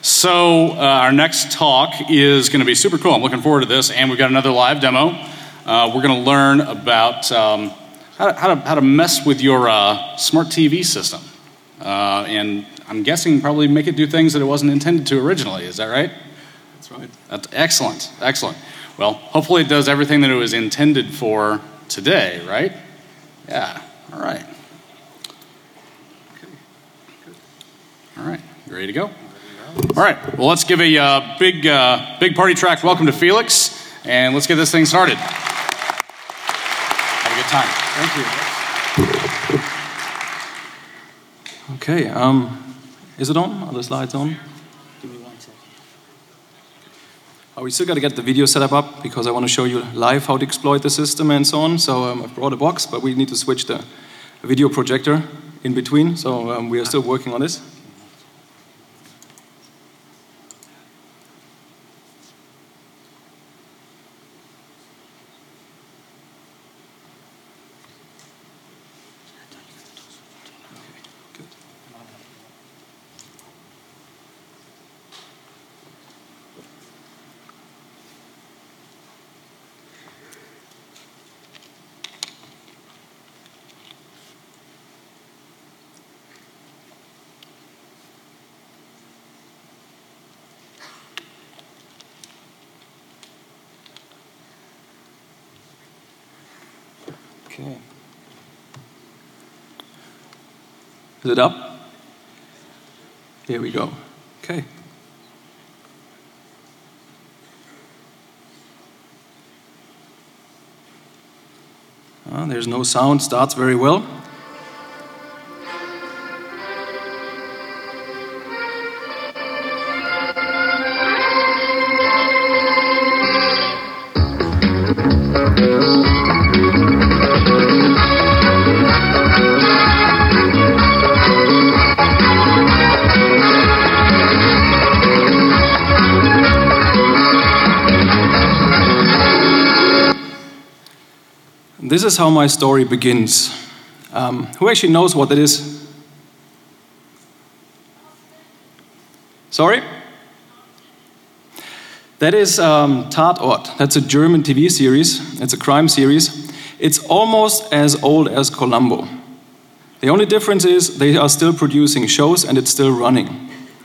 Our next talk is going to be super cool. I'm looking forward to this, and we've got another live demo. We're going to learn about how to mess with your smart TV system, and I'm guessing probably make it do things that it wasn't intended to originally. Is that right? That's right. That's excellent. Excellent. Well, hopefully it does everything that it was intended for today, right? Yeah. All right. Okay. Good. All right. You ready to go? All right. Well, let's give a big party track welcome to Felix, and let's get this thing started. Have a good time. Thank you. Okay. Is it on? Are the slides on? Give me 1 second. We still got to get the video setup up because I want to show you live how to exploit the system and so on. So I've brought a box, but we need to switch the video projector in between. So we are still working on this. Okay. Is it up? Here we go. Okay. There's no sound, starts very well. This is how my story begins. Who actually knows what that is? Sorry? That is Tatort. That's a German TV series. It's a crime series. It's almost as old as Columbo. The only difference is they are still producing shows and it's still running.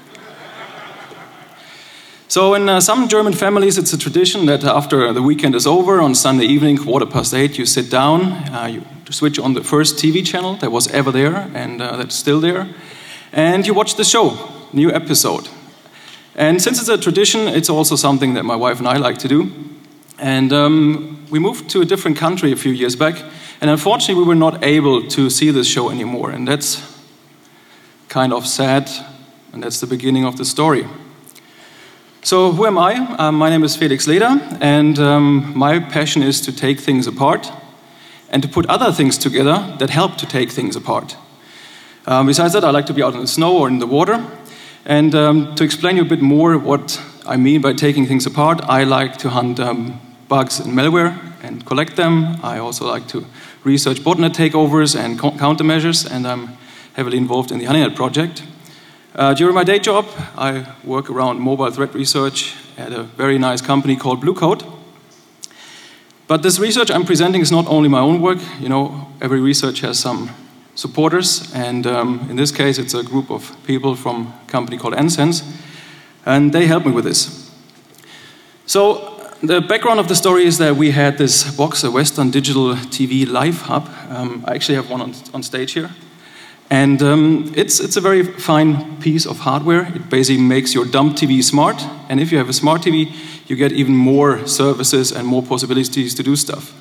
So in some German families, it's a tradition that after the weekend is over, on Sunday evening, 8:15, you sit down, you switch on the first TV channel that was ever there and that's still there, and you watch the show, new episode. And since it's a tradition, it's also something that my wife and I like to do. And we moved to a different country a few years back, and unfortunately we were not able to see this show anymore, and that's kind of sad, and that's the beginning of the story. So who am I? My name is Felix Leder, and my passion is to take things apart and to put other things together that help to take things apart. Besides that, I like to be out in the snow or in the water. And to explain you a bit more what I mean by taking things apart, I like to hunt bugs and malware and collect them. I also like to research botnet takeovers and countermeasures, and I'm heavily involved in the Honeynet project. During my day job, I work around mobile threat research at a very nice company called Blue Coat. But this research I'm presenting is not only my own work. You know, every research has some supporters, and in this case, it's a group of people from a company called NSense, and they helped me with this. So the background of the story is that we had this box, a Western Digital TV Live Hub. I actually have one on stage here. And it's a very fine piece of hardware. It basically makes your dumb TV smart. And if you have a smart TV, you get even more services and more possibilities to do stuff.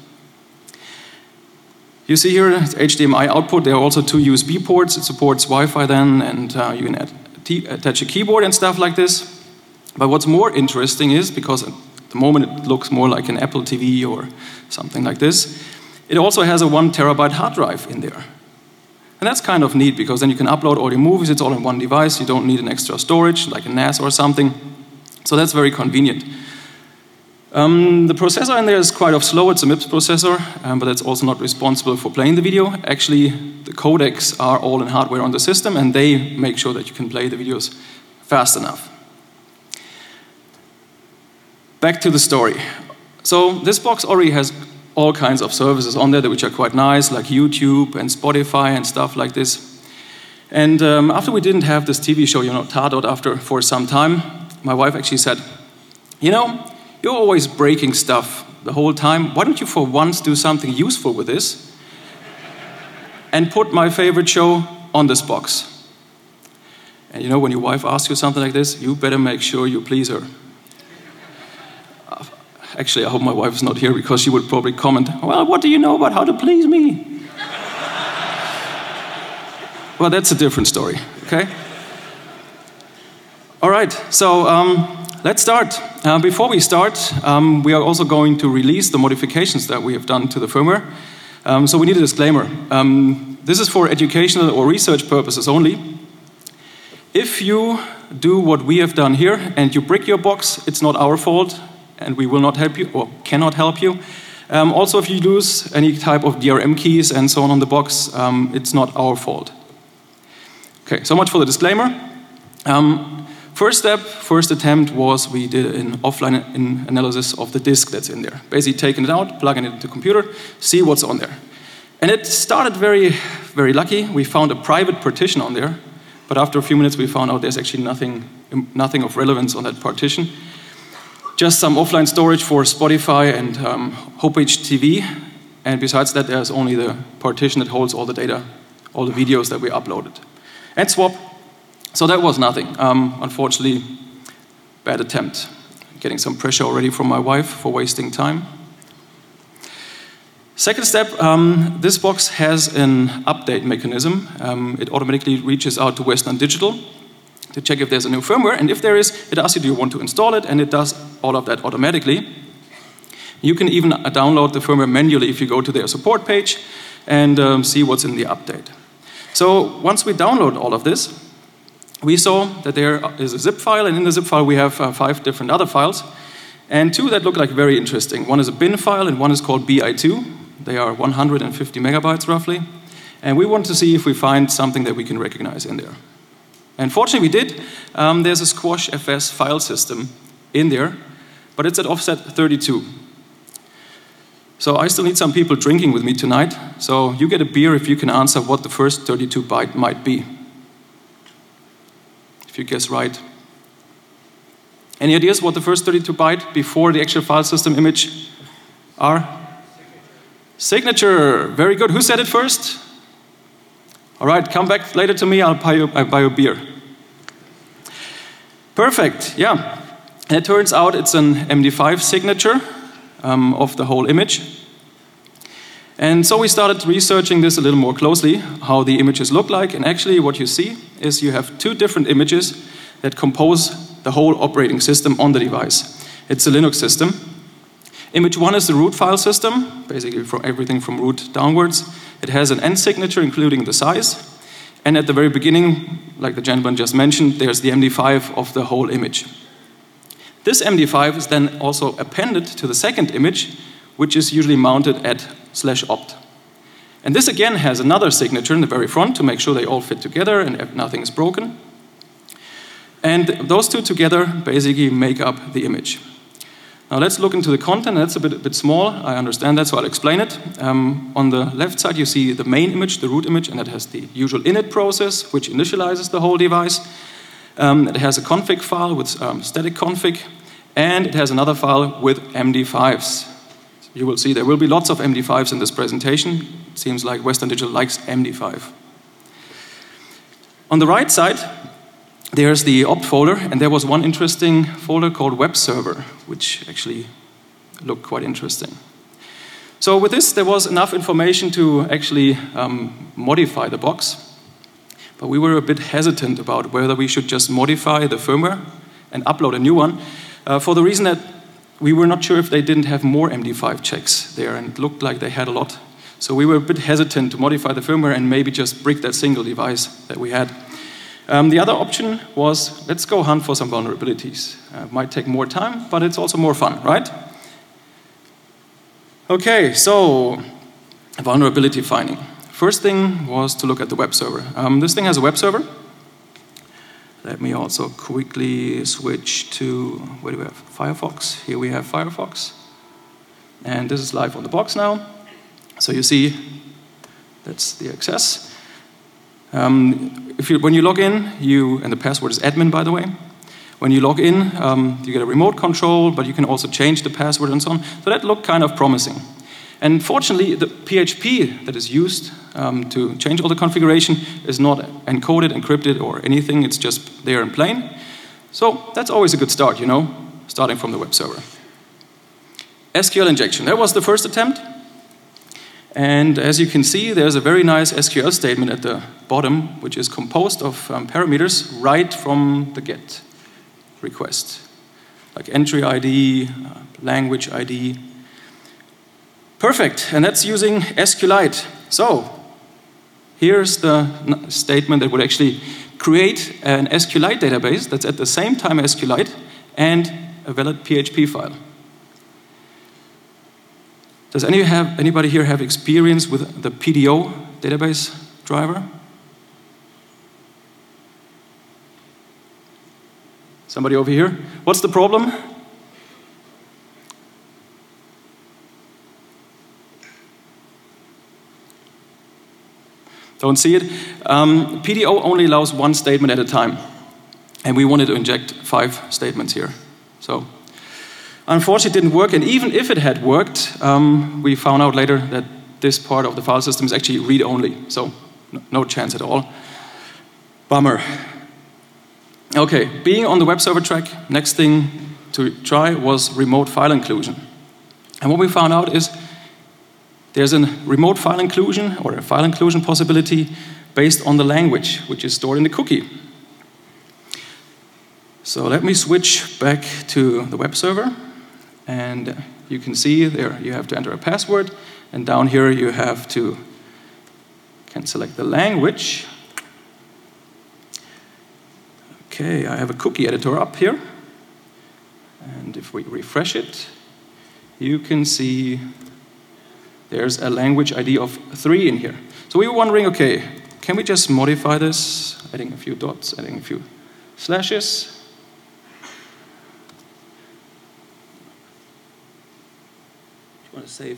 You see here HDMI output. There are also 2 USB ports. It supports Wi-Fi then, and you can attach a keyboard and stuff like this. But what's more interesting is, because at the moment it looks more like an Apple TV or something like this, it also has a 1 terabyte hard drive in there. And that's kind of neat, because then you can upload all your movies, it's all in one device, you don't need an extra storage, like a NAS or something. So that's very convenient. The processor in there is quite slow, it's a MIPS processor, but that's also not responsible for playing the video. Actually, the codecs are all in hardware on the system, and they make sure that you can play the videos fast enough. Back to the story. So this box already has all kinds of services on there which are quite nice, like YouTube and Spotify and stuff like this. And after we didn't have this TV show, Tatort, after for some time, my wife actually said, you're always breaking stuff the whole time. Why don't you for once do something useful with this and put my favorite show on this box? And when your wife asks you something like this, you better make sure you please her. Actually, I hope my wife is not here because she would probably comment, well, what do you know about how to please me? Well, that's a different story, okay? All right, so let's start. Before we start, we are also going to release the modifications that we have done to the firmware. So we need a disclaimer. This is for educational or research purposes only. If you do what we have done here and you brick your box, it's not our fault, and we will not help you or cannot help you. Also, if you lose any type of DRM keys and so on the box, it's not our fault. Okay, so much for the disclaimer. First step, first attempt was we did an offline analysis of the disk that's in there. Basically taking it out, plugging it into the computer, see what's on there. And it started very, very lucky. We found a private partition on there, but after a few minutes we found out there's actually nothing of relevance on that partition. Just some offline storage for Spotify and Homepage TV, and besides that there's only the partition that holds all the data, all the videos that we uploaded. And swap. So that was nothing. Unfortunately, bad attempt. Getting some pressure already from my wife for wasting time. Second step, this box has an update mechanism. It automatically reaches out to Western Digital to check if there's a new firmware, and if there is, it asks you, do you want to install it, and it does all of that automatically. You can even download the firmware manually if you go to their support page and see what's in the update. So once we download all of this, we saw that there is a zip file, and in the zip file we have 5 different other files, and 2 that look like very interesting. One is a bin file, and one is called BI2. They are 150 megabytes roughly, and we want to see if we find something that we can recognize in there. And fortunately we did. There's a Squash FS file system in there, but it's at offset 32. So I still need some people drinking with me tonight, so you get a beer if you can answer what the first 32 byte might be. If you guess right. Any ideas what the first 32 byte before the actual file system image are? Signature. Very good. Who said it first? All right, come back later to me, I'll buy you a beer. Perfect, yeah. And it turns out it's an MD5 signature of the whole image. And so we started researching this a little more closely, how the images look like, and actually what you see is you have 2 different images that compose the whole operating system on the device. It's a Linux system. Image 1 is the root file system, basically from everything from root downwards. It has an end signature, including the size. And at the very beginning, like the gentleman just mentioned, there's the MD5 of the whole image. This MD5 is then also appended to the second image, which is usually mounted at /opt. And this again has another signature in the very front to make sure they all fit together and nothing is broken. And those 2 together basically make up the image. Now let's look into the content. That's a bit small, I understand that, so I'll explain it. On the left side you see the main image, the root image, and that has the usual init process, which initializes the whole device. It has a config file with static config, and it has another file with MD5s. You will see there will be lots of MD5s in this presentation. It seems like Western Digital likes MD5. On the right side, there's the opt folder, and there was one interesting folder called web server, which actually looked quite interesting. So with this, there was enough information to actually modify the box, but we were a bit hesitant about whether we should just modify the firmware and upload a new one, for the reason that we were not sure if they didn't have more MD5 checks there, and it looked like they had a lot. So we were a bit hesitant to modify the firmware and maybe just brick that single device that we had. The other option was, let's go hunt for some vulnerabilities. Might take more time, but it's also more fun, right? Okay, so vulnerability finding. First thing was to look at the web server. This thing has a web server. Let me also quickly switch to, where do we have? Firefox. Here we have Firefox. And this is live on the box now. So you see, that's the access. When you log in, and the password is admin, by the way. When you log in, you get a remote control, but you can also change the password and so on. So that looked kind of promising. And fortunately, the PHP that is used to change all the configuration is not encoded, encrypted, or anything. It's just there in plain. So that's always a good start, you know, starting from the web server. SQL injection. That was the first attempt. And as you can see, there's a very nice SQL statement at the bottom, which is composed of parameters right from the GET request, like entry ID, language ID. Perfect, and that's using SQLite. So here's the statement that would actually create an SQLite database that's at the same time SQLite and a valid PHP file. Does anybody here have experience with the PDO database driver? Somebody over here? What's the problem? Don't see it. PDO only allows one statement at a time. And we wanted to inject 5 statements here. So, unfortunately, it didn't work. And even if it had worked, we found out later that this part of the file system is actually read-only. So, no chance at all. Bummer. Okay, being on the web server track, next thing to try was remote file inclusion. And what we found out is there's a remote file inclusion or a file inclusion possibility based on the language, which is stored in the cookie. So let me switch back to the web server. And you can see there you have to enter a password. And down here you can select the language. Okay, I have a cookie editor up here. And if we refresh it, you can see there's a language ID of 3 in here. So we were wondering, okay, can we just modify this, adding a few dots, adding a few slashes? Do you want to save?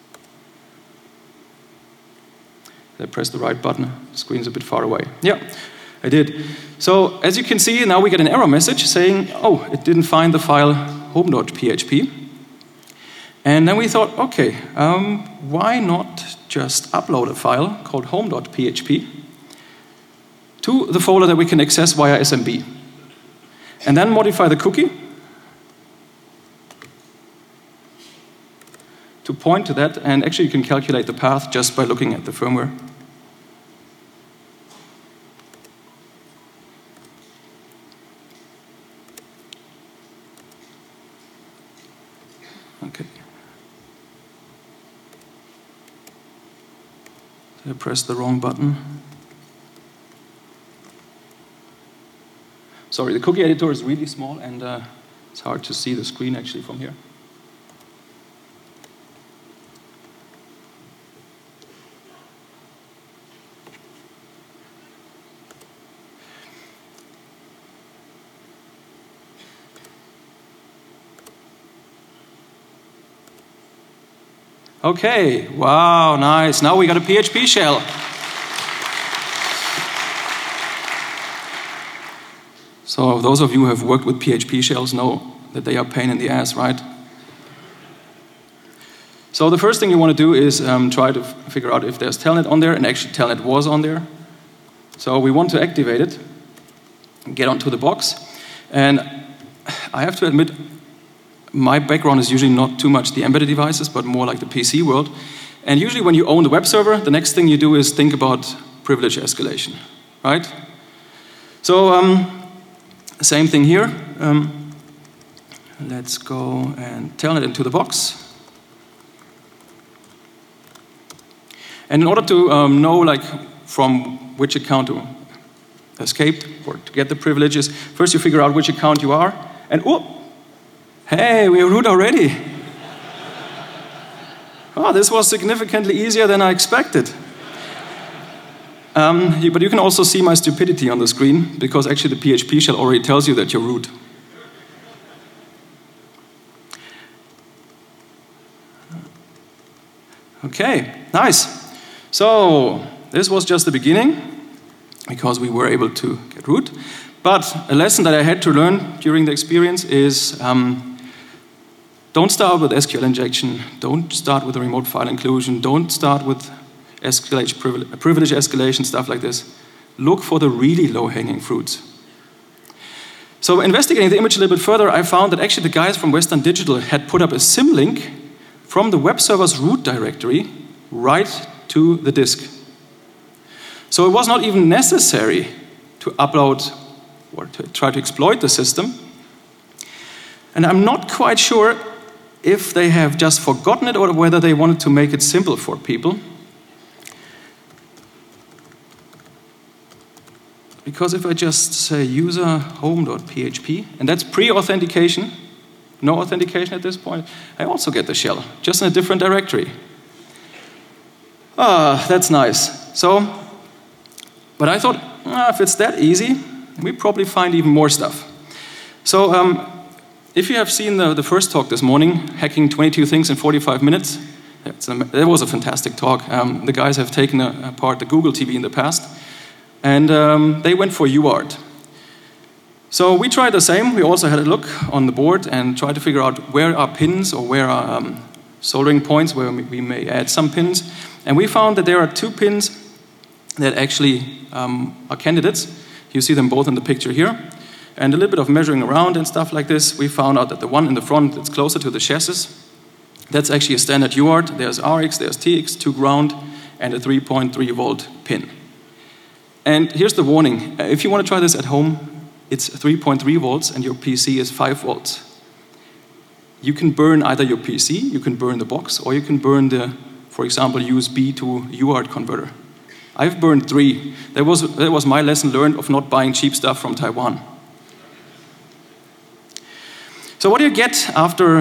Did I press the right button? The screen's a bit far away. Yeah, I did. So as you can see, now we get an error message saying, oh, it didn't find the file home.php. And then we thought, okay, why not just upload a file called home.php to the folder that we can access via SMB, and then modify the cookie to point to that, and actually you can calculate the path just by looking at the firmware. Okay. I pressed the wrong button. Sorry, the cookie editor is really small and it's hard to see the screen actually from here. Okay, wow, nice. Now we got a PHP shell. So those of you who have worked with PHP shells know that they are a pain in the ass, right? So the first thing you want to do is try to figure out if there's Telnet on there, and actually Telnet was on there. So we want to activate it, get onto the box, and I have to admit, my background is usually not too much the embedded devices, but more like the PC world. And usually when you own the web server, the next thing you do is think about privilege escalation, right? So same thing here. Let's go and Telnet into the box. And in order to know like from which account to escape or to get the privileges, first you figure out which account you are, and whoop! Hey, we're root already. Oh, this was significantly easier than I expected. But you can also see my stupidity on the screen, because actually the PHP shell already tells you that you're root. Okay, nice. So this was just the beginning, because we were able to get root. But a lesson that I had to learn during the experience is don't start with SQL injection, don't start with a remote file inclusion, don't start with privilege escalation, stuff like this. Look for the really low-hanging fruits. So investigating the image a little bit further, I found that actually the guys from Western Digital had put up a symlink from the web server's root directory right to the disk. So it was not even necessary to upload or to try to exploit the system. And I'm not quite sure if they have just forgotten it or whether they wanted to make it simple for people. Because if I just say user home.php, and that's pre-authentication, no authentication at this point, I also get the shell, just in a different directory. Ah, that's nice. So, but I thought, if it's that easy, we probably find even more stuff. So, if you have seen the first talk this morning, hacking 22 things in 45 minutes, that was a fantastic talk. The guys have taken apart the Google TV in the past, and they went for UART. So we tried the same. We also had a look on the board and tried to figure out where are pins or where are soldering points where we may add some pins. And we found that there are 2 pins that actually are candidates. You see them both in the picture here. And a little bit of measuring around and stuff like this, we found out that the one in the front that's closer to the chassis, that's actually a standard UART. There's RX, there's TX, 2 ground, and a 3.3 volt pin. And here's the warning. If you want to try this at home, it's 3.3 volts and your PC is 5 volts. You can burn either your PC, you can burn the box, or you can burn the, for example, USB to UART converter. I've burned 3. That was my lesson learned of not buying cheap stuff from Taiwan. So what do you get after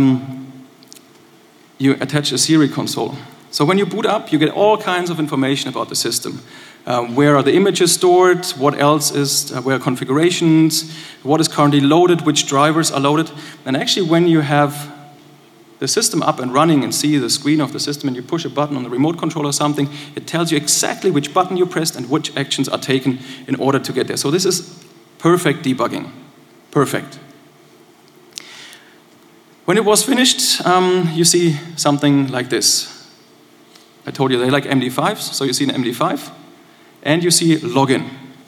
you attach a Siri console? So when you boot up, you get all kinds of information about the system. Where are the images stored? What else is, where are configurations? What is currently loaded? Which drivers are loaded? And actually when you have the system up and running and see the screen of the system and you push a button on the remote control or something, it tells you exactly which button you pressed and which actions are taken in order to get there. So this is perfect debugging. Perfect. When it was finished, you see something like this. I told you they like MD5s, so you see an MD5. And you see login.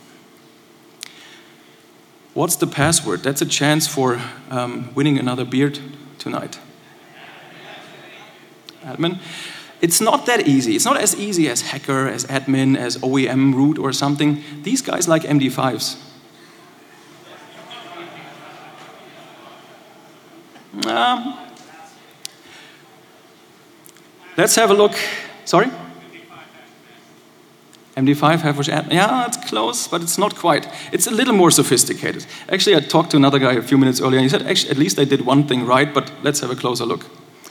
What's the password? That's a chance for winning another beer tonight. Admin. It's not that easy. It's not as easy as hacker, as admin, as OEM root or something. These guys like MD5s. Let's have a look. Sorry? MD5 average admin. Yeah, it's close, but it's not quite. It's a little more sophisticated. Actually, I talked to another guy a few minutes earlier, and he said, actually, at least I did one thing right, but let's have a closer look.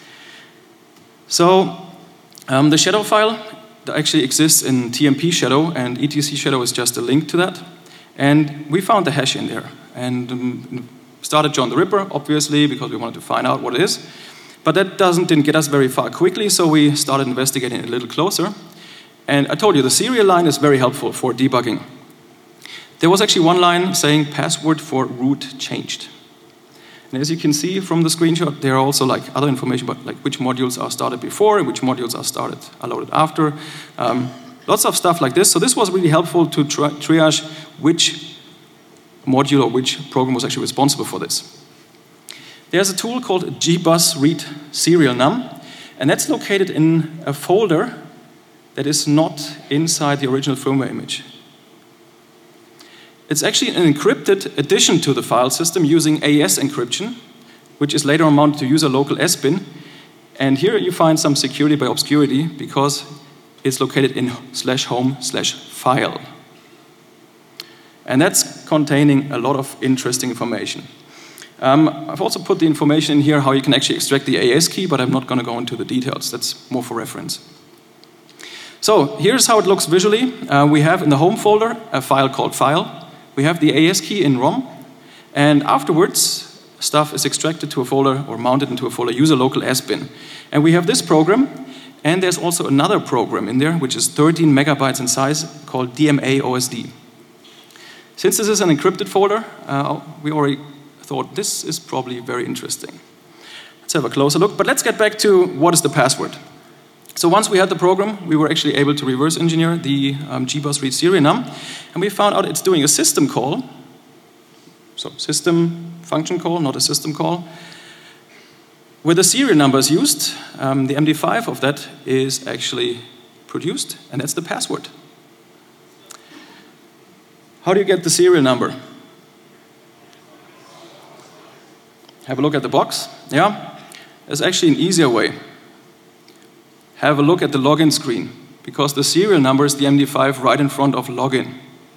So, the shadow file actually exists in TMP shadow, and ETC shadow is just a link to that. And we found the hash in there. And started John the Ripper, obviously, because we wanted to find out what it is. But that didn't get us very far quickly, so we started investigating it a little closer. And I told you, the serial line is very helpful for debugging. There was actually one line saying password for root changed. And as you can see from the screenshot, there are also like other information about like which modules are started before and which modules are loaded after. Lots of stuff like this. So this was really helpful to triage which module or which program was actually responsible for this. There's a tool called gbus read serial num, and that's located in a folder that is not inside the original firmware image. It's actually an encrypted addition to the file system using AES encryption, which is later on mounted to user local SBIN. And here you find some security by obscurity because it's located in /home/file. And that's containing a lot of interesting information. I've also put the information in here how you can actually extract the AES key, but I'm not going to go into the details. That's more for reference. So here's how it looks visually. We have in the home folder a file called file. We have the AS key in ROM. And afterwards, stuff is extracted to a folder or mounted into a folder, user local S bin. And we have this program. And there's also another program in there, which is 13 megabytes in size, called DMA OSD. Since this is an encrypted folder, we already thought this is probably very interesting. Let's have a closer look, but let's get back to what is the password. So once we had the program, we were actually able to reverse engineer the GBus read serial num, and we found out it's doing a system call, so system function call, not a system call, where the serial number is used. The MD5 of that is actually produced, and that's the password. How do you get the serial number? Have a look at the box. Yeah? There's actually an easier way. Have a look at the login screen, because the serial number is the MD5 right in front of login.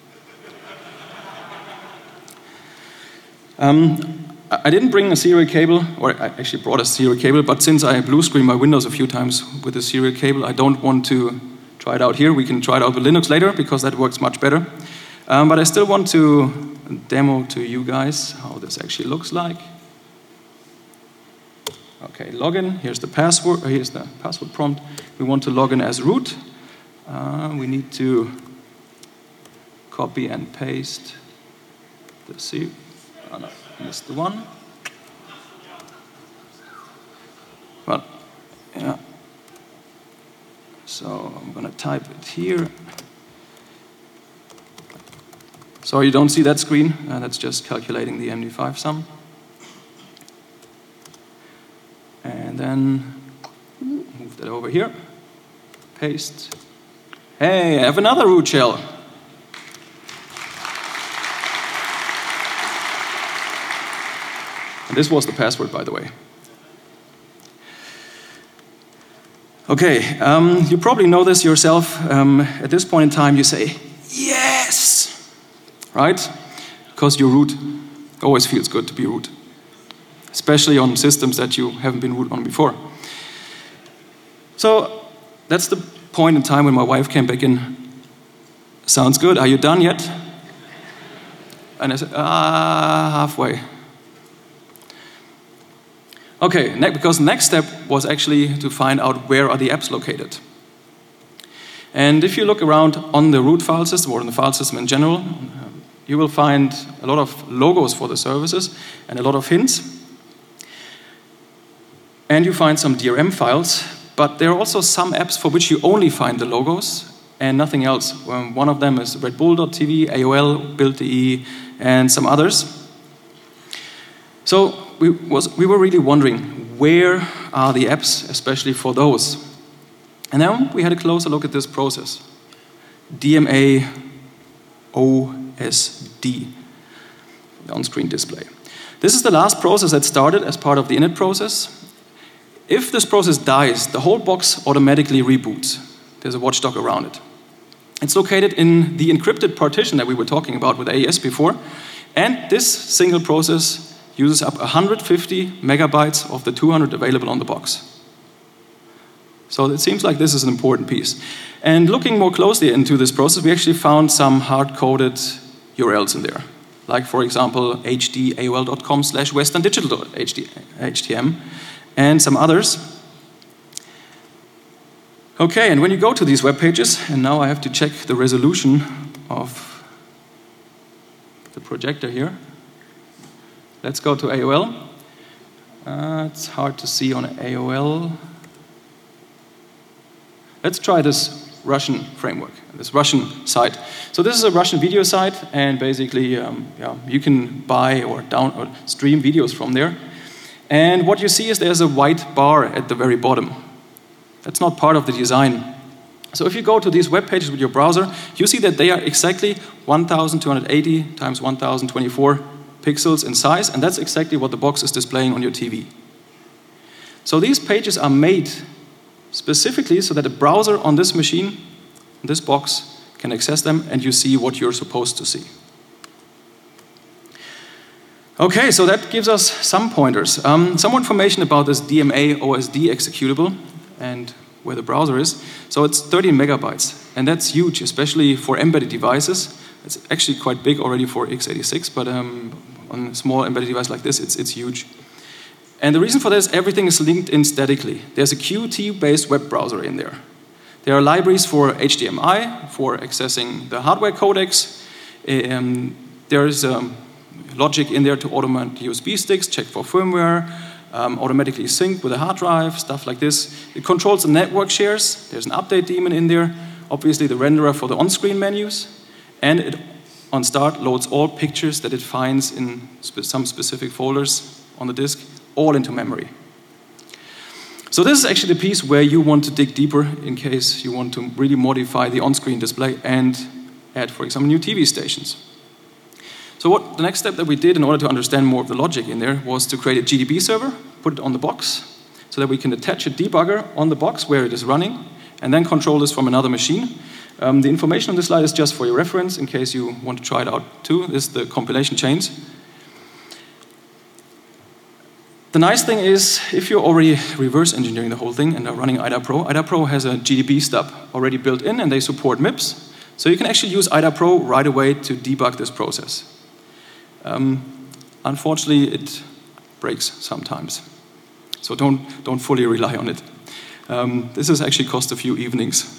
I didn't bring a serial cable, or I actually brought a serial cable, but since I blue screen my Windows a few times with a serial cable, I don't want to try it out here. We can try it out with Linux later, because that works much better. But I still want to demo to you guys how this actually looks like. Okay, login. Here's the password. Here's the password prompt. We want to log in as root. We need to copy and paste the serial. Oh, no, missed the one. Well, yeah. So I'm going to type it here. So you don't see that screen. That's just calculating the MD5 sum. And then move that over here. Paste. Hey, I have another root shell. And this was the password, by the way. Okay, you probably know this yourself. At this point in time, you say, yes! Right? Because you're root. Always feels good to be root. Especially on systems that you haven't been root on before. So that's the point in time when my wife came back in. Sounds good, are you done yet? And I said, halfway. Okay, because the next step was actually to find out where are the apps located. And if you look around on the root file system or on the file system in general, you will find a lot of logos for the services and a lot of hints. And you find some DRM files, but there are also some apps for which you only find the logos and nothing else. One of them is redbull.tv, AOL, Build.de, and some others. So we were really wondering, where are the apps, especially for those? And then we had a closer look at this process. DMA OSD, the on-screen display. This is the last process that started as part of the init process. If this process dies, the whole box automatically reboots. There's a watchdog around it. It's located in the encrypted partition that we were talking about with AES before. And this single process uses up 150 megabytes of the 200 available on the box. So it seems like this is an important piece. And looking more closely into this process, we actually found some hard-coded URLs in there. Like, for example, hdaol.com/westerndigital.htm. And some others. Okay, and when you go to these web pages, and now I have to check the resolution of the projector here. Let's go to AOL. It's hard to see on AOL. Let's try this Russian framework, this Russian site. So this is a Russian video site, and basically you can buy or stream videos from there. And what you see is there's a white bar at the very bottom. That's not part of the design. So if you go to these web pages with your browser, you see that they are exactly 1280 times 1024 pixels in size, and that's exactly what the box is displaying on your TV. So these pages are made specifically so that a browser on this machine, this box, can access them, and you see what you're supposed to see. Okay, so that gives us some pointers. Some more information about this DMA OSD executable and where the browser is. So it's 13 megabytes, and that's huge, especially for embedded devices. It's actually quite big already for x86, but on a small embedded device like this, it's huge. And the reason for this, everything is linked in statically. There's a Qt-based web browser in there. There are libraries for HDMI, for accessing the hardware codecs. There's logic in there to automate USB sticks, check for firmware, automatically sync with a hard drive, stuff like this. It controls the network shares. There's an update daemon in there. Obviously, the renderer for the on-screen menus. And it, on start, loads all pictures that it finds in some specific folders on the disk, all into memory. So this is actually the piece where you want to dig deeper in case you want to really modify the on-screen display and add, for example, new TV stations. So the next step that we did in order to understand more of the logic in there was to create a GDB server, put it on the box, so that we can attach a debugger on the box where it is running, and then control this from another machine. The information on this slide is just for your reference in case you want to try it out too. This is the compilation chains. The nice thing is, if you're already reverse engineering the whole thing and are running IDA Pro has a GDB stub already built in, and they support MIPS. So you can actually use IDA Pro right away to debug this process. Unfortunately, it breaks sometimes. So don't fully rely on it. This has actually cost a few evenings.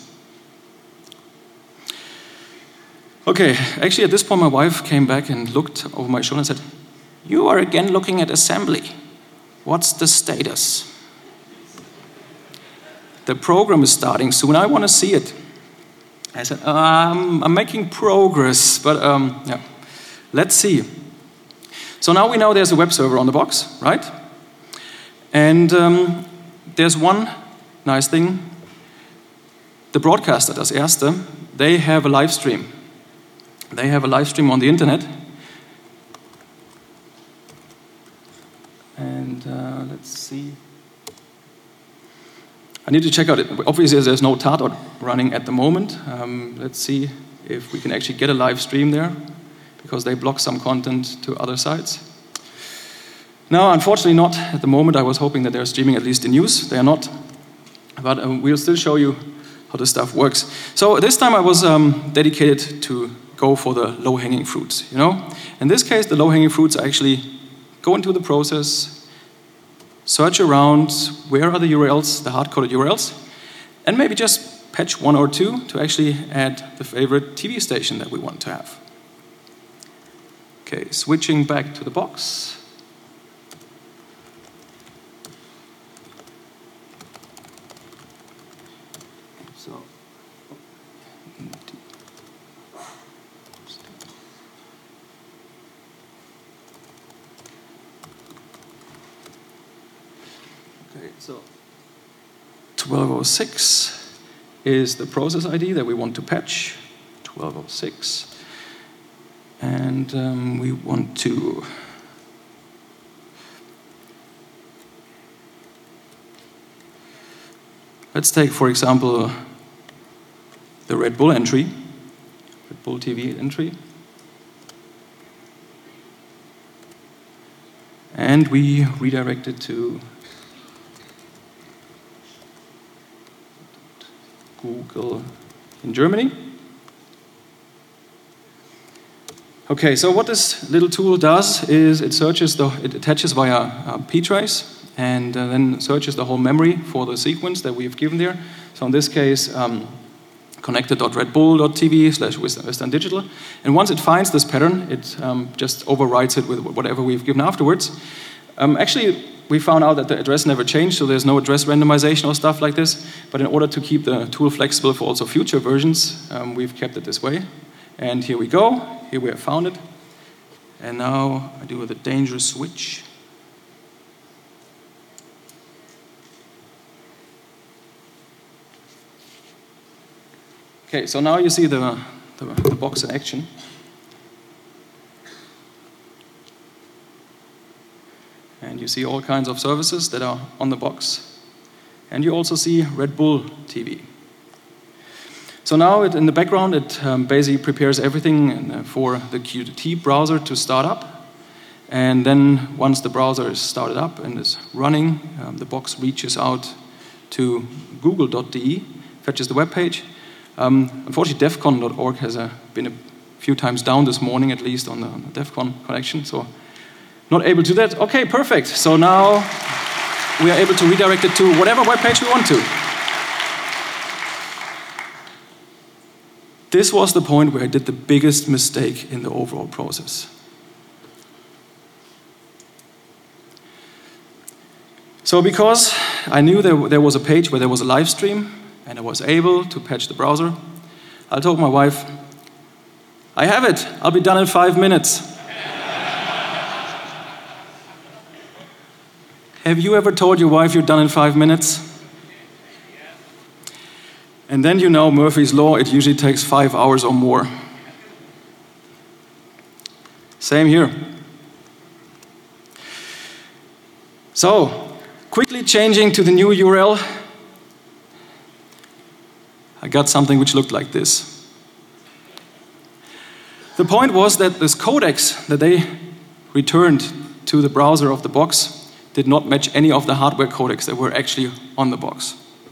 Okay, actually at this point my wife came back and looked over my shoulder and said, "You are again looking at assembly. What's the status?" "The program is starting soon. I want to see it." I said, I'm making progress, but yeah, let's see. So now we know there's a web server on the box, right? And there's one nice thing. The broadcaster, das Erste, they have a live stream. They have a live stream on the internet. And let's see. I need to check out it. Obviously, there's no Tardot running at the moment. Let's see if we can actually get a live stream there, because they block some content to other sites. No, unfortunately not at the moment. I was hoping that they're streaming at least the news. They are not. But we'll still show you how this stuff works. So this time I was dedicated to go for the low-hanging fruits, you know? In this case, the low-hanging fruits are actually go into the process, search around, where are the URLs, the hard-coded URLs, and maybe just patch one or two to actually add the favorite TV station that we want to have. Okay, switching back to the box. So, okay, so 1206 is the process ID that we want to patch. 1206. And we want to let's take, for example, the Red Bull entry, Red Bull TV entry. And we redirect it to Google in Germany. Okay, so what this little tool does is it attaches via ptrace and then searches the whole memory for the sequence that we've given there. So in this case, connected.redbull.tv/Western Digital. And once it finds this pattern, it just overwrites it with whatever we've given afterwards. Actually, we found out that the address never changed, so there's no address randomization or stuff like this. But in order to keep the tool flexible for also future versions, we've kept it this way. And here we go. Here we have found it. And now I do the dangerous switch. Okay, so now you see the box in action. And you see all kinds of services that are on the box. And you also see Red Bull TV. So now in the background, it basically prepares everything for the Qt browser to start up. And then once the browser is started up and is running, the box reaches out to google.de, fetches the web page. Unfortunately, defcon.org has been a few times down this morning, at least on the DEF CON connection, so not able to do that. Okay, perfect. So now we are able to redirect it to whatever web page we want to. This was the point where I did the biggest mistake in the overall process. So because I knew there was a page where there was a live stream and I was able to patch the browser, I told my wife, I have it, I'll be done in 5 minutes. Have you ever told your wife you're done in 5 minutes? And then you know Murphy's Law, it usually takes 5 hours or more. Same here. So, quickly changing to the new URL, I got something which looked like this. The point was that this codecs that they returned to the browser of the box did not match any of the hardware codecs that were actually on the box.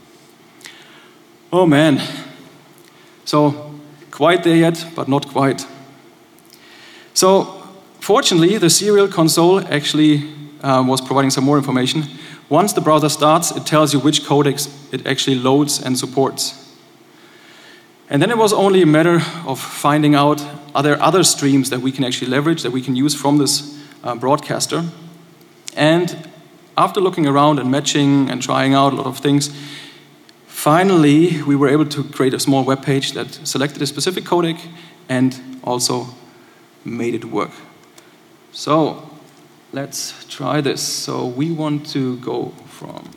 Oh man. So, quite there yet, but not quite. So, fortunately, the serial console actually was providing some more information. Once the browser starts, it tells you which codecs it actually loads and supports. And then it was only a matter of finding out are there other streams that we can actually leverage, that we can use from this broadcaster. And after looking around and matching and trying out a lot of things, finally we were able to create a small web page that selected a specific codec and also made it work. So let's try this. So we want to go from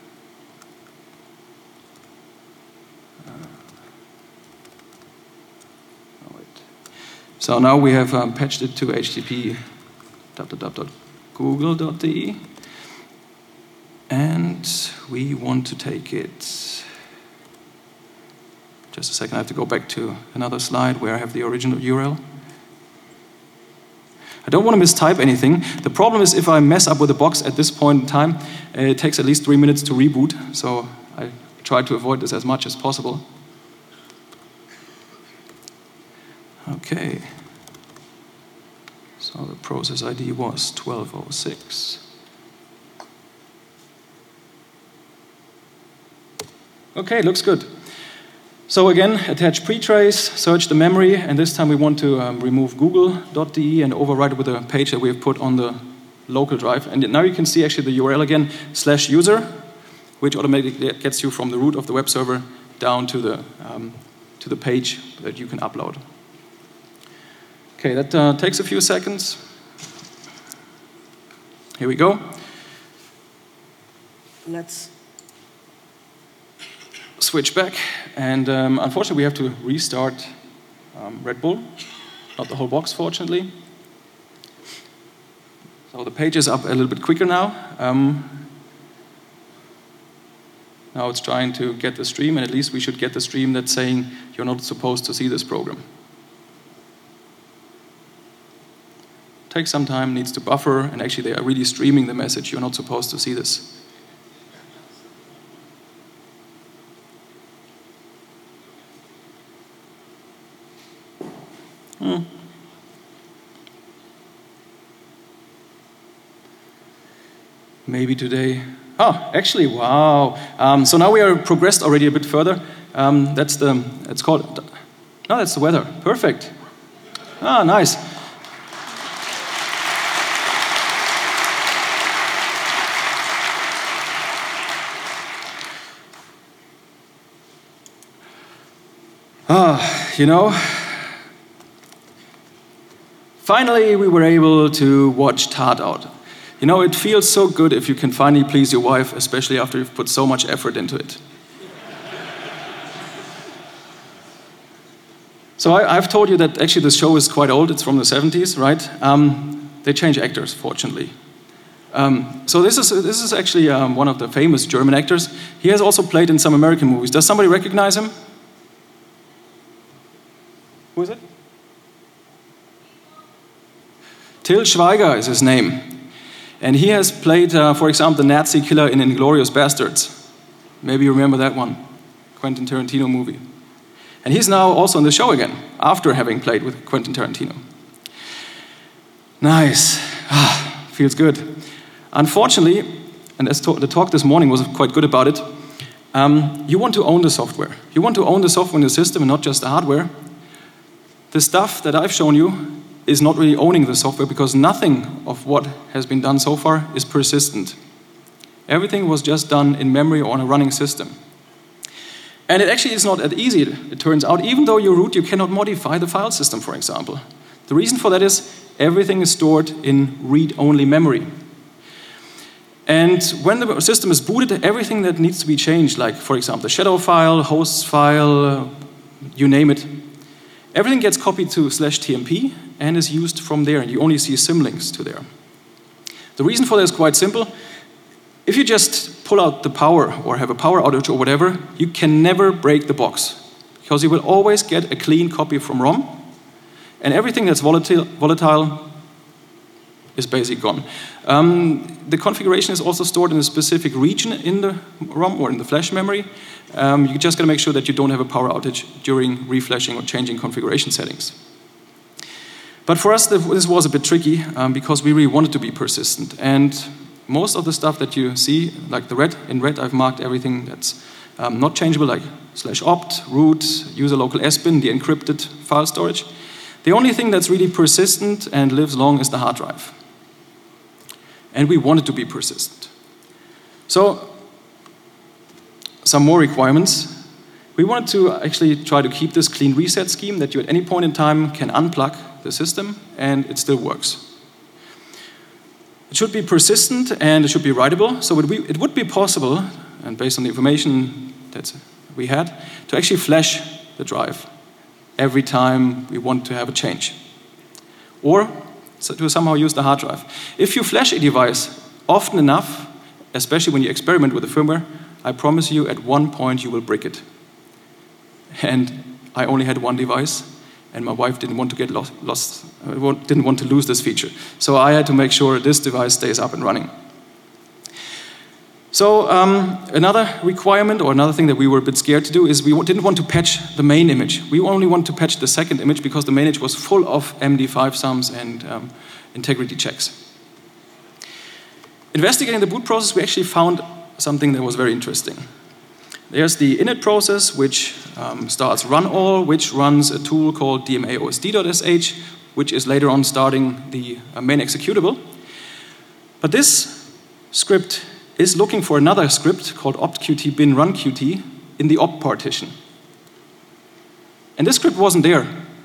so now we have patched it to http google.de, and we want to take it. Just a second, I have to go back to another slide where I have the original URL. I don't want to mistype anything. The problem is if I mess up with the box at this point in time, it takes at least 3 minutes to reboot, so I try to avoid this as much as possible. Okay. So the process ID was 1206. Okay, looks good. So again, attach pretrace, search the memory, and this time we want to remove google.de and overwrite it with a page that we have put on the local drive. And now you can see actually the URL again, /user, which automatically gets you from the root of the web server down to the page that you can upload. Okay, that takes a few seconds. Here we go. Let's switch back, and unfortunately we have to restart Red Bull, not the whole box fortunately. So the page is up a little bit quicker now. Now it's trying to get the stream, and at least we should get the stream that's saying you're not supposed to see this program. Takes some time, needs to buffer, and actually they are really streaming the message, you're not supposed to see this. Maybe today. Oh, actually, wow. So now we are progressed already a bit further. That's the weather. Perfect. Ah, nice. You know, finally we were able to watch Tart out. You know, it feels so good if you can finally please your wife, especially after you've put so much effort into it. So I've told you that actually this show is quite old, it's from the 70s, right? They change actors, fortunately. So this is actually one of the famous German actors. He has also played in some American movies. Does somebody recognize him? Who is it? Til Schweiger is his name. And he has played, for example, the Nazi killer in Inglourious Basterds. Maybe you remember that one, Quentin Tarantino movie. And he's now also on the show again, after having played with Quentin Tarantino. Nice. Feels good. Unfortunately, and the talk this morning was quite good about it, you want to own the software. You want to own the software in the system and not just the hardware. The stuff that I've shown you is not really owning the software because nothing of what has been done so far is persistent. Everything was just done in memory or on a running system. And it actually is not that easy, it turns out. Even though you root, you cannot modify the file system, for example. The reason for that is everything is stored in read-only memory. And when the system is booted, everything that needs to be changed, like, for example, the shadow file, hosts file, you name it, everything gets copied to /tmp and is used from there. And you only see symlinks to there. The reason for that is quite simple. If you just pull out the power or have a power outage or whatever, you can never break the box because you will always get a clean copy from ROM, and everything that's volatile is basically gone. The configuration is also stored in a specific region in the ROM or in the flash memory. You just got to make sure that you don't have a power outage during reflashing or changing configuration settings. But for us, this was a bit tricky because we really wanted to be persistent. And most of the stuff that you see, like in red, I've marked everything that's not changeable, like /opt, root, user local sbin, the encrypted file storage. The only thing that's really persistent and lives long is the hard drive. And we wanted to be persistent. So, some more requirements. We wanted to actually try to keep this clean reset scheme that you at any point in time can unplug the system and it still works. It should be persistent and it should be writable. So it would be possible, and based on the information that we had, to actually flash the drive every time we want to have a change. Or to somehow use the hard drive. If you flash a device often enough, especially when you experiment with the firmware, I promise you at one point you will brick it. And I only had one device, and my wife didn't want to get didn't want to lose this feature. So I had to make sure this device stays up and running. So another requirement, or another thing that we were a bit scared to do, is we didn't want to patch the main image. We only want to patch the second image because the main image was full of MD5 sums and integrity checks. Investigating the boot process, we actually found something that was very interesting. There's the init process, which starts run all, which runs a tool called dmaosd.sh, which is later on starting the main executable. But this script is looking for another script called optqt bin runqt in the op partition. And this script wasn't there.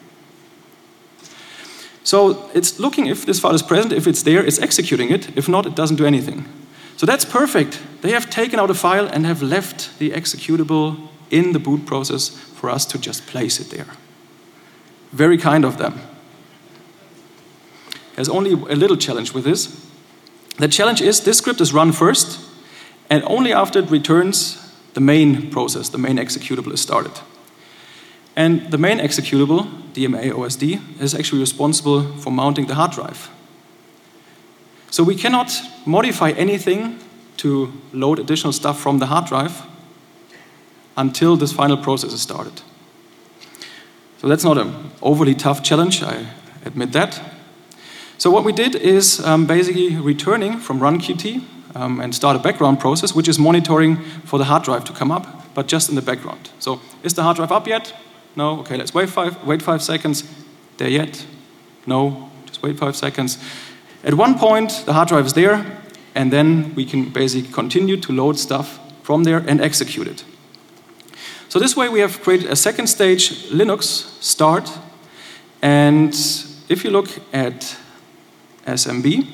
So it's looking if this file is present. If it's there, it's executing it. If not, it doesn't do anything. So that's perfect. They have taken out a file and have left the executable in the boot process for us to just place it there. Very kind of them. There's only a little challenge with this. The challenge is this script is run first, and only after it returns, the main process, the main executable, is started. And the main executable, dmaosd, is actually responsible for mounting the hard drive. So we cannot modify anything to load additional stuff from the hard drive until this final process is started. So that's not an overly tough challenge, I admit that. So what we did is basically returning from runqt and start a background process, which is monitoring for the hard drive to come up, but just in the background. So is the hard drive up yet? No. Okay, let's wait 5 seconds. There yet? No. Just wait 5 seconds. At one point, the hard drive is there, and then we can basically continue to load stuff from there and execute it. So this way we have created a second stage Linux start, and if you look at SMB,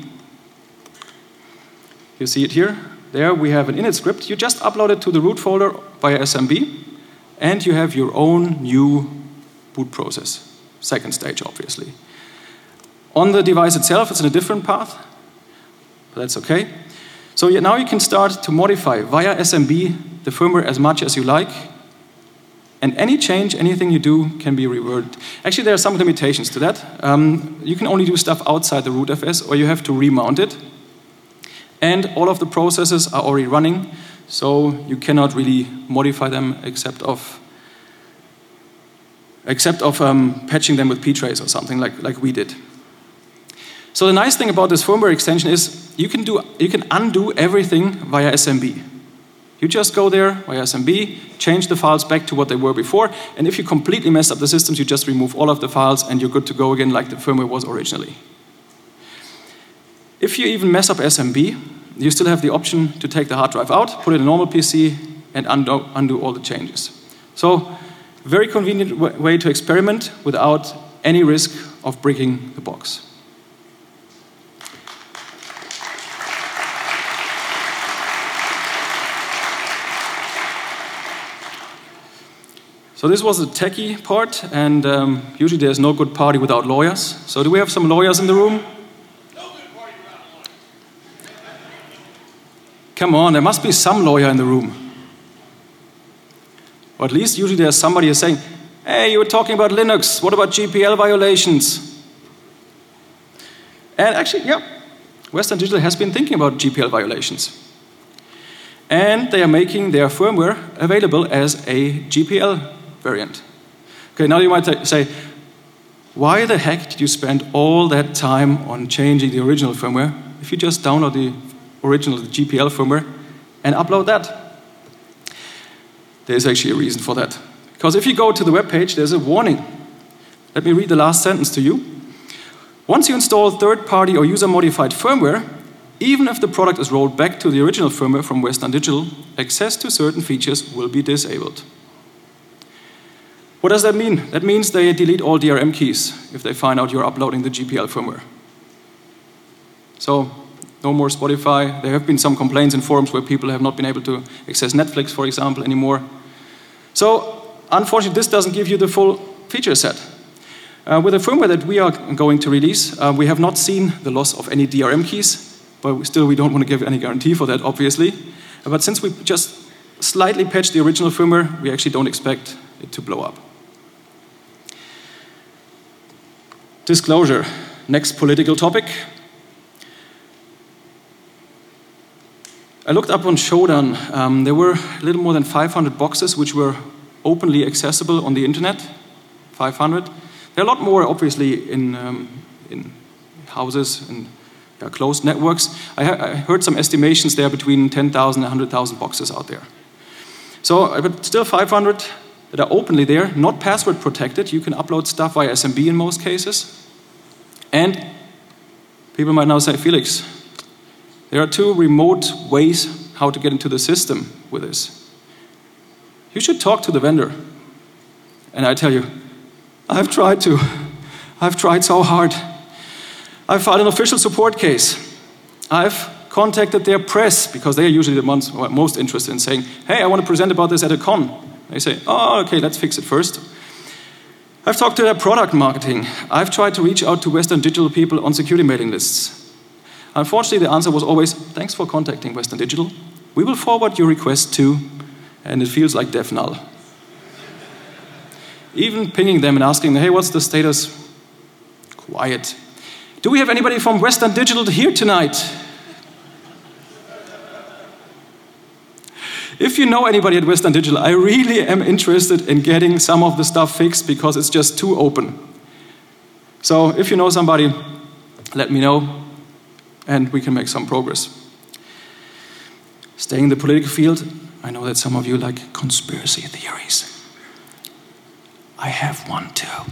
you see it here. There we have an init script. You just upload it to the root folder via SMB, and you have your own new boot process. Second stage, obviously. On the device itself, it's in a different path, but that's okay. So now you can start to modify via SMB the firmware as much as you like, and any change, anything you do, can be reverted. Actually, there are some limitations to that. You can only do stuff outside the rootfs, or you have to remount it. And all of the processes are already running, So you cannot really modify them except of patching them with ptrace or something like we did. So the nice thing about this firmware extension is you can undo everything via SMB. You just go there via SMB, change the files back to what they were before, and if you completely mess up the systems, you just remove all of the files and you're good to go again like the firmware was originally. If you even mess up SMB, you still have the option to take the hard drive out, put it in a normal PC, and undo all the changes. So, very convenient way to experiment without any risk of breaking the box. So this was the techie part, and usually there's no good party without lawyers. So do we have some lawyers in the room? No good party without lawyers. Come on, there must be some lawyer in the room. Or at least usually there's somebody who's saying, hey, you were talking about Linux, what about GPL violations? And actually, yeah, Western Digital has been thinking about GPL violations. And they are making their firmware available as a GPL variant. Okay, now you might say, why the heck did you spend all that time on changing the original firmware if you just download the original GPL firmware and upload that? There's actually a reason for that. Because if you go to the web page, there's a warning. Let me read the last sentence to you. Once you install third-party or user-modified firmware, even if the product is rolled back to the original firmware from Western Digital, access to certain features will be disabled. What does that mean? That means they delete all DRM keys if they find out you're uploading the GPL firmware. So, no more Spotify. There have been some complaints in forums where people have not been able to access Netflix, for example, anymore. So, unfortunately, this doesn't give you the full feature set. With the firmware that we are going to release, we have not seen the loss of any DRM keys, but still we don't want to give any guarantee for that, obviously. But since we just slightly patched the original firmware, we actually don't expect it to blow up. Disclosure, next political topic. I looked up on Shodan. There were a little more than 500 boxes which were openly accessible on the internet. 500. There are a lot more, obviously, in houses and closed networks. I heard some estimations there between 10,000 and 100,000 boxes out there. So, but still 500 that are openly there, not password protected. You can upload stuff via SMB in most cases. And people might now say, Felix, there are two remote ways how to get into the system with this. You should talk to the vendor. And I tell you, I've tried to. I've tried so hard. I've filed an official support case. I've contacted their press, because they are usually the ones who are most interested in saying, hey, I want to present about this at a con. They say, oh, okay, let's fix it first. I've talked to their product marketing. I've tried to reach out to Western Digital people on security mailing lists. Unfortunately, the answer was always, thanks for contacting Western Digital. We will forward your request to, and it feels like death knell. Even pinging them and asking, hey, what's the status? Quiet. Do we have anybody from Western Digital here tonight? If you know anybody at Western Digital, I really am interested in getting some of the stuff fixed because it's just too open. So if you know somebody, let me know and we can make some progress. Staying in the political field, I know that some of you like conspiracy theories. I have one too.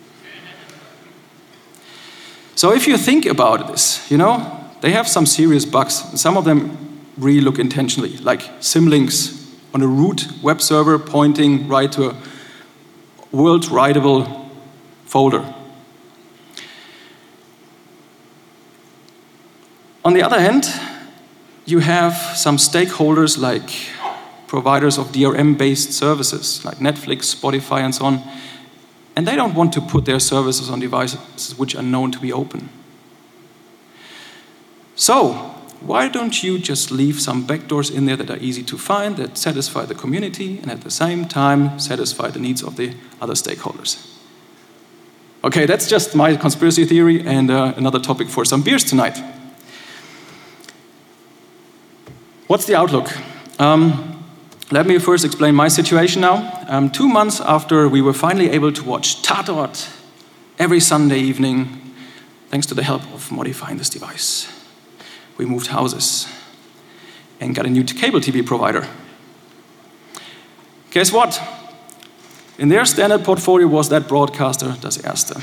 So if you think about this, you know, they have some serious bugs. Some of them really look intentionally, like symlinks on a root web server pointing right to a world writable folder. On the other hand, you have some stakeholders like providers of DRM-based services, like Netflix, Spotify, and so on, and they don't want to put their services on devices which are known to be open. So, why don't you just leave some backdoors in there that are easy to find, that satisfy the community, and at the same time satisfy the needs of the other stakeholders? Okay, that's just my conspiracy theory and another topic for some beers tonight. What's the outlook? Let me first explain my situation now. 2 months after we were finally able to watch Tatort every Sunday evening, thanks to the help of modifying this device, we moved houses and got a new cable TV provider. Guess what? In their standard portfolio was that broadcaster, Das Erste.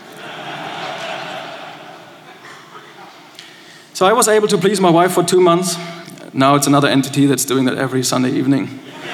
So I was able to please my wife for 2 months. Now it's another entity that's doing that every Sunday evening.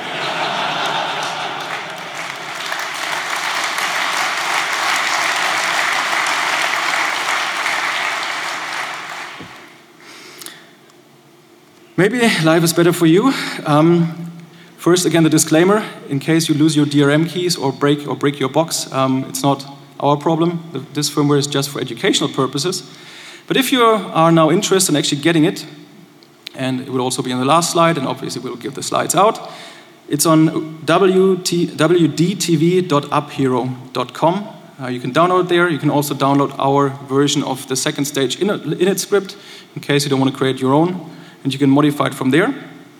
Maybe life is better for you. First, again, the disclaimer: in case you lose your DRM keys or break your box, it's not our problem. This firmware is just for educational purposes. But if you are now interested in actually getting it, and it will also be on the last slide, and obviously we'll give the slides out, it's on wdtv.uphero.com. You can download there. You can also download our version of the second stage init script in case you don't want to create your own, and you can modify it from there.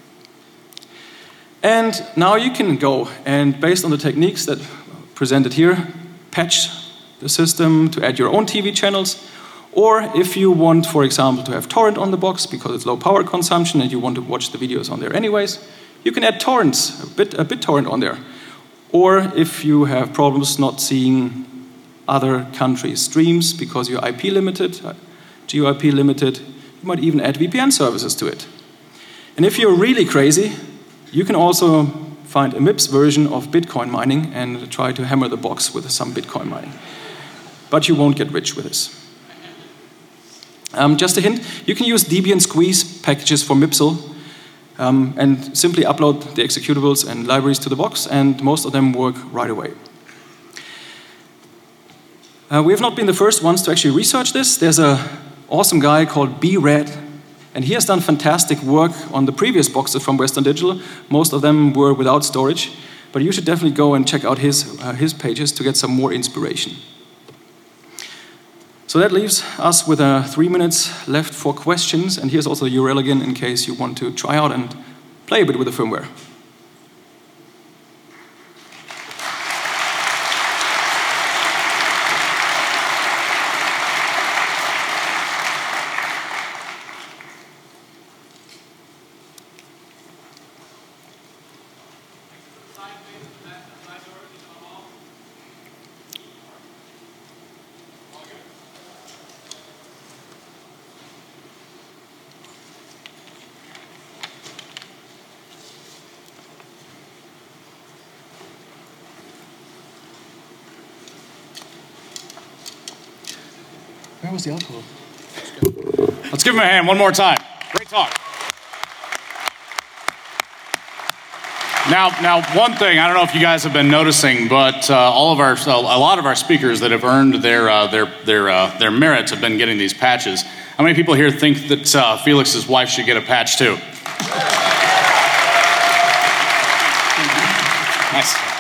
And now you can go and, based on the techniques that are presented here, patch the system to add your own TV channels. Or if you want, for example, to have torrent on the box because it's low power consumption and you want to watch the videos on there anyways, you can add torrents, a BitTorrent on there. Or if you have problems not seeing other countries' streams because you're IP limited, GeoIP limited, you might even add VPN services to it. And if you're really crazy, you can also find a MIPS version of Bitcoin mining and try to hammer the box with some Bitcoin mining. But you won't get rich with this. Just a hint, you can use Debian Squeeze packages for MIPSL and simply upload the executables and libraries to the box, and most of them work right away. We have not been the first ones to actually research this. There's an awesome guy called B-Red, and he has done fantastic work on the previous boxes from Western Digital. Most of them were without storage, but you should definitely go and check out his pages to get some more inspiration. So that leaves us with 3 minutes left for questions, and here's also the URL again in case you want to try out and play a bit with the firmware. Where was the alcohol? Let's give him a hand one more time. Great talk. Now, one thing, I don't know if you guys have been noticing, but a lot of our speakers that have earned their merits have been getting these patches. How many people here think that Felix's wife should get a patch too? Nice.